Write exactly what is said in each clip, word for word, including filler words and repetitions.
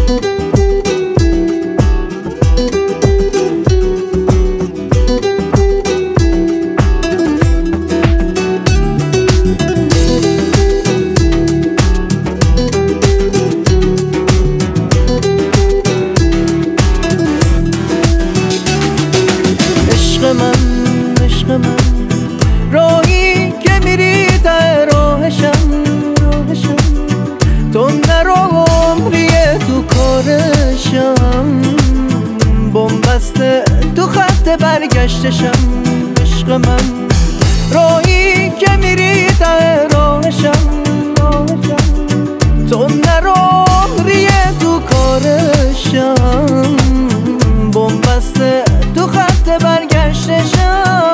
راهی که میری ته راهشم راهشم تو نرو عمریه تو کارشم بنبسته تو خط برگشتشم عشق من راهی که میری ته راهشم راهشم تو نرو عمریه تو کارشم بنبسته تو خط برگشتشم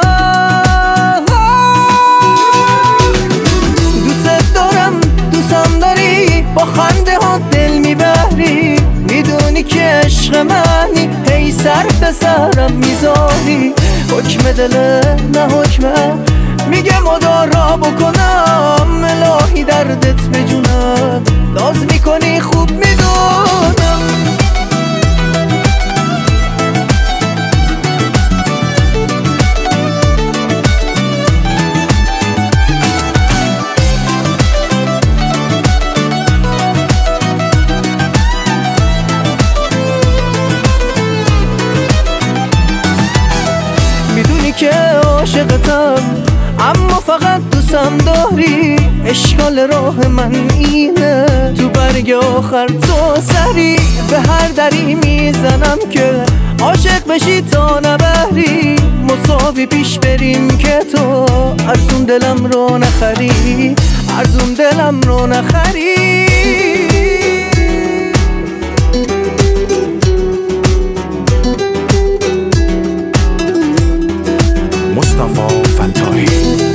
با خنده ها دل میبری میدونی که عشق منی هی سر به سرم میذاری حکم دل نه حکمه میگه مدارا بکنم الهی دردت به جونم ناز میکنی خوب میدونم که عاشقتم اما فقط دوستم داری اشکال راه من اینه تو برگ آخر تو سری به هر دری میزنم که عاشق بشی تا نبری مساوی پیش بریم که تو ارزون دلم رو نخری ارزون دلم رو نخری مصطفی فتاحی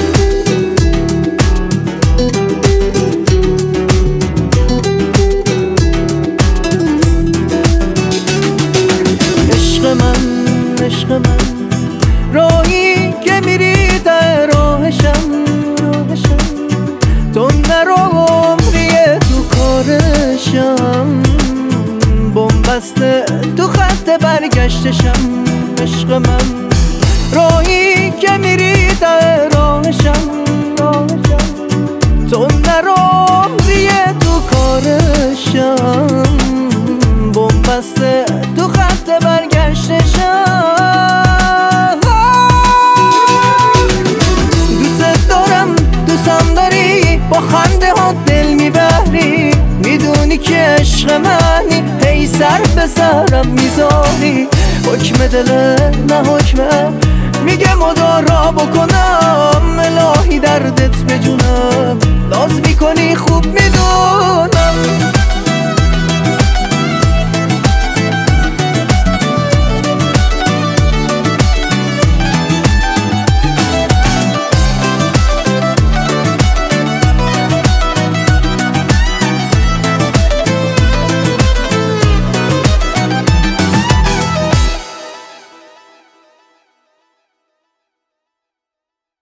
عشق من عشق من راهی که میری ته راهشم راهشم تو نرو عمریه تو کارشم بنبسته تو خط برگشتشم عشق من راهی که میری ته راهشم راهشم تو نرو عمریه تو کارشم بنبسته تو خط برگشتشم دوست دارم دوستم داری با خنده ها دل میبری میدونی که عشق منی هی سر به سرم میذاری حکم دل نه حکمه میگه مدارا بکنم الهی دردت به جونم ناز میکنی خوب